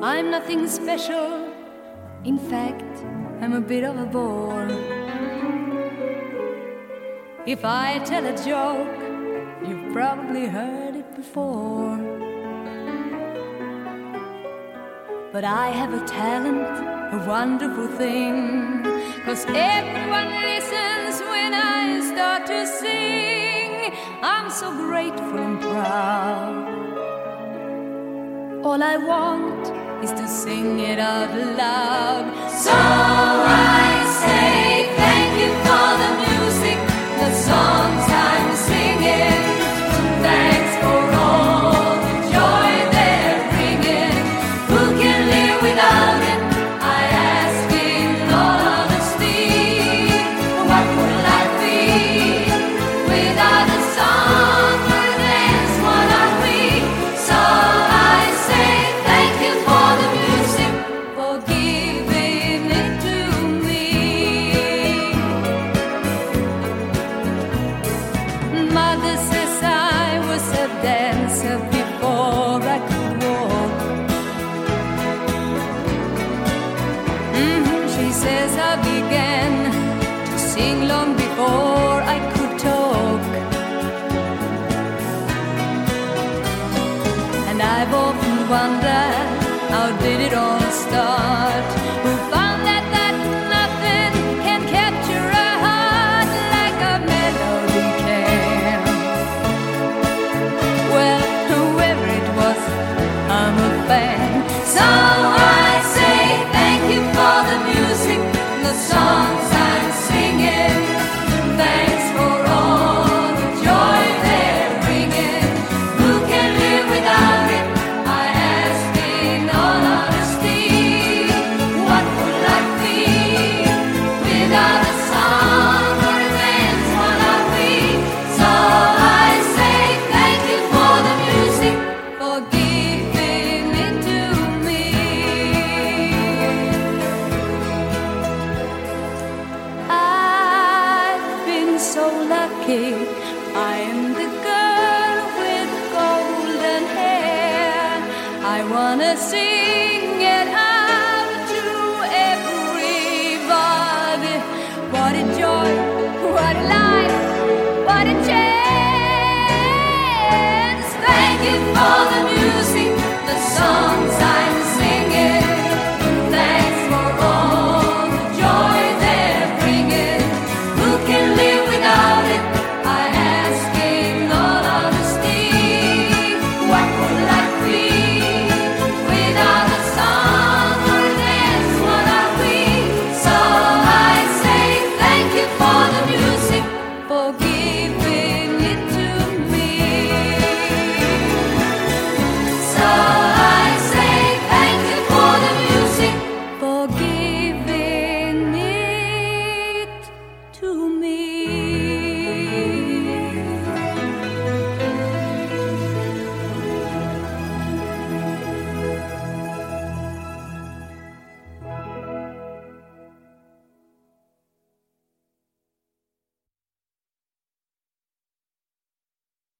I'm nothing special. In fact, I'm a bit of a bore. If I tell a joke, you've probably heard it before. But I have a talent, a wonderful thing, 'cause everyone listens when I start to sing. I'm so grateful and proud. All I want is to sing it out loud. So I say thank you for the music, the songs I'm singing. Thanks for all the joy they're bringing. Who can live without it? I ask in all honesty. What would life be without a song or a dance? What are we? So I say thank you for the music, for giving it to me. Mother says I was a dancer before I could walk. She says I began to sing long before I could talk. And I've often wondered, how did it all start? Who found that nothing can capture a heart like a melody can? Well, whoever it was, I'm a fan. So I say thank you for the music, the songs I'm singing. Thanks for all the joy they're bringing. Who can live without it? I ask in all honesty. What would life be without a song or a dance? What are we? So I say thank you for the music, for giving it to me. I've been so lucky. I am the girl with golden hair. I wanna sing it out to everybody. What a joy, what a life, what a chance. Thank you for the